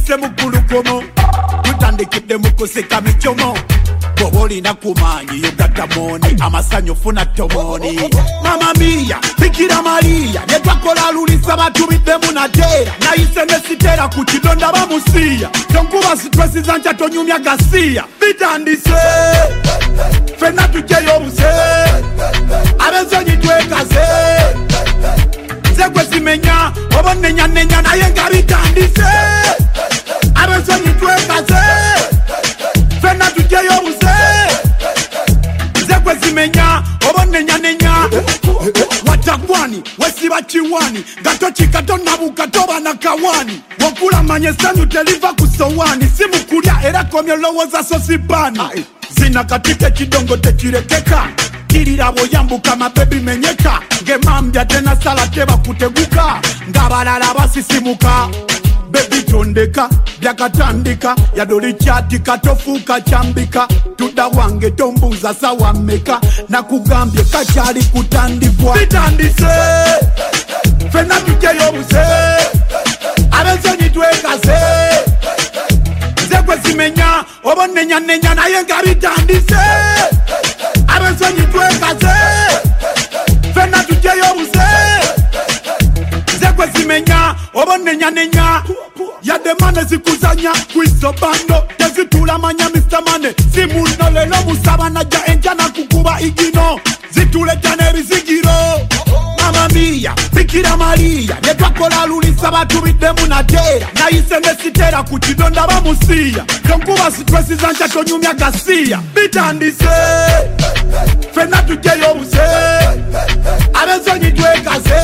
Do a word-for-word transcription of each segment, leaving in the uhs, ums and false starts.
tuyise mukulukomo tutandikidde mukuseka michomo bobolina kumanyi yogatta moni amasanyo funa tomoni mama mia bikira maria netwakola lulisa batubidde munatera nayise nesitera ku kidonda bamusiya tonkuba sitresi zancha tonyumya gasiya bitandise fena tujeyo obuse abenzonyi twekaze nze gwe zimenya obonenyanenya naye nga bitandise abenzonyi twekaze fena tujeyo obuse nze gwe zimenya obonenyanenya watagwani wesiba kiwani gatochika tonabuka toba na kawani wokula manye sanyu teliva kusowani simukulya era komyo lowoza sosipani zina katike kidongo tekirekeka kirirabo yambuka mabebi menyeka ngemambya tena sala teba kuteguka ngabalala basisimuka bebi tondeka byakatandika yadoli chatika tofuka chambika tuda wange tombuza sawa meka na kugambye kachali kutandikwa bitandise fena tujeyo buse abenzonyi twekaze nzekwe zimenya obonenyanenya naye nga bitandise abenzonyi twekaze fena tujeyo buse nzekwe zimenya obonenyanenya yademane zikuzanya kwisobando tezitula manya mister Mane simuno lelo musaba naja enjana kukuba igino zituleta ebizigiro mama mia bikira maria netwakola lulisa batubidde munatera nayise nesitera ku kidonda bamusiya tonkuba sitresi zancha tonyumya gasiya bitandise fena tujeyo obuse abenzonyi twekaze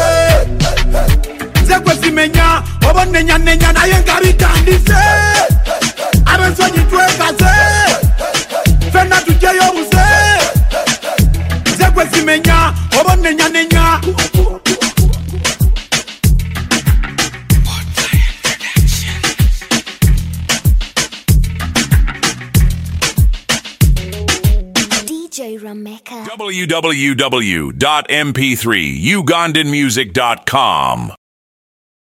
nze gwe zimenya obonenyanenya naye nga bitandise abenzonyi twekaze fena tujeyo obuse nze gwe zimenya obonenyanenya D J Rameka. w w w dot m p three ugandan music dot com